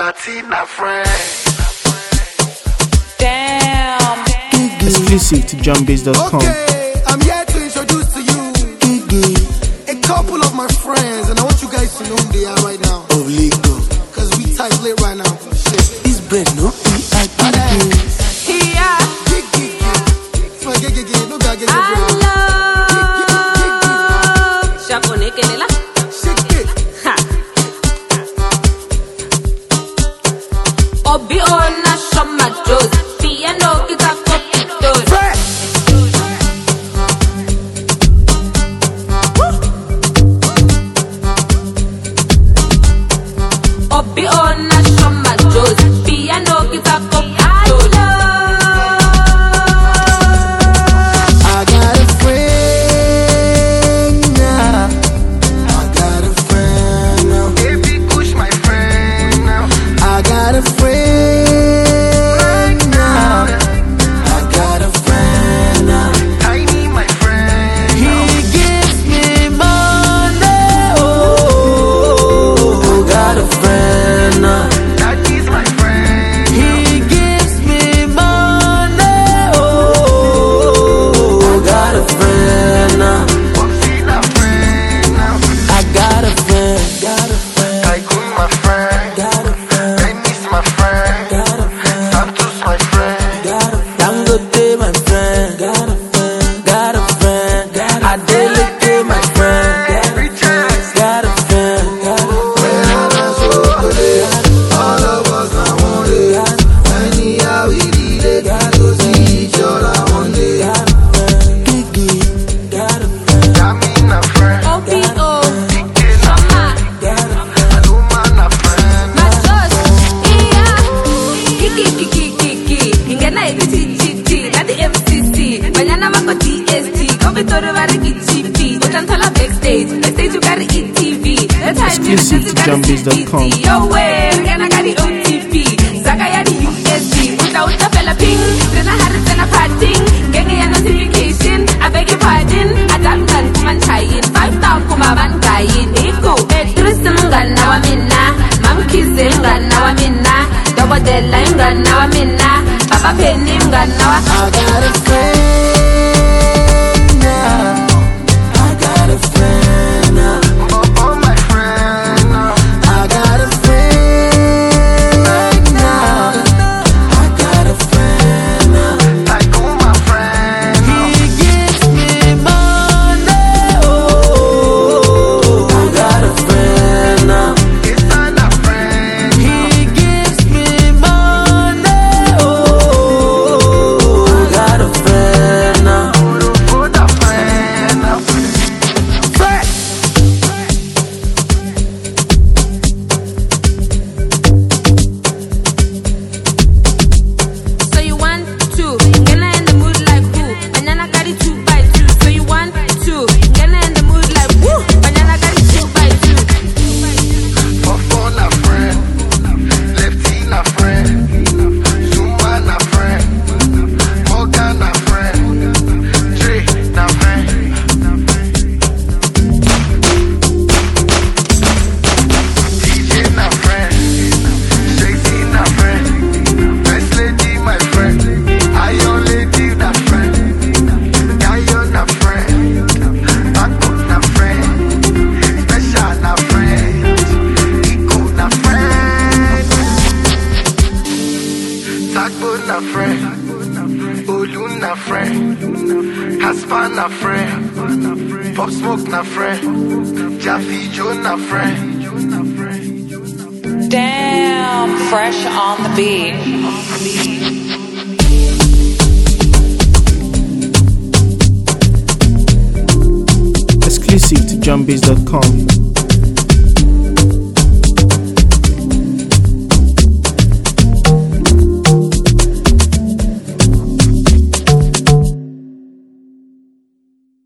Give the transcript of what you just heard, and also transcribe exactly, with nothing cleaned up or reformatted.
Latina friend. Damn. Exclusive to jumbase dot com. Okay, I'm here to introduce to you Gigi, a couple of my friends, and I want you guys to know who they are right now. Of Lego, cause we tight late right now. Shit. this bread no be a Gigi. Here. Gigi, so Gigi, Gigi, no guy, Gigi, I bro. love Shaponekelela. Shake it. Ha. Obi ona shoma Joes. Piano kita kopitos. Fresh. Obi ona shoma Joes. Piano kita kopitos. I got a friend now. I got a friend now. Baby, push my friend now. I got a friend now. I got a friend now. Tiny, my friend. He gives me money. Oh, I got a friend now. That is my friend. He gives me money. Oh, I got a friend now. Popsy, my friend now. I got a friend. Got a friend. Tycoon, my friend. Got a friend. Dennis, my friend. Got a friend. Santos, my friend. Got a friend. Dangote, my friend. Got a friend. Got a friend. Adeleke, my friend. Richards. Got a friend. When I was so good, all of us now want it. Anyhow we did it, to see each other one day. Gigi. Got a friend. Yami, a friend. Obi o. Ike, na Shoma. Got a friend. Aluma, na friend. Majos. Iya. Kiki kiki kiki. Ingena iti chichi. Nadi M C C. Banyana wako D S T. Kombitoro wari kichipi. Utantala backstage. Backstage you got E T V. That's how you Exclusive to jumbase dot com. Yo way. Ingena gari O T P. Zaka ya di U S B. Uta uta fella ping. Zena hari zena parting. Genge ya notification. I beg your pardon. Adamgan kuman chayin. Five down kumaban kayin. Iko. Petris mngana wa minna. Mamkize mngana wa minna. Double deadline mngana wa minna. Papa penny mngana wa. I got a friend now. I got a friend now. Oh, my friend now. I got a friend now. I got a friend now. Tycoon, my friend He now. gives me money. Oh, I got a friend now. It's not a friend. He gives me money. Oh, I got a friend now. Put a friend now. Fresh. So you want two, Ngena in the mood like who? Banyana got it two by two. So you want two, Ngena in the mood like who? Banyana got it two by two. Fofo, na friend. Lefty, na friend. Zuma, na friend. Morgan, na friend. Dre, na friend. D J, na friend. Shakesy, na friend. Best lady, my friend. Iron lady, na friend. Gayo, na friend. Bako, na friend. Special, na friend. Iko, na friend. Tagbo, na friend. Olu, na friend. Casper, na friend. Pop Smoke, na friend. Jaffe Joe, na friend. Damn, fresh on the beat. Exclusive to jumbase dot com.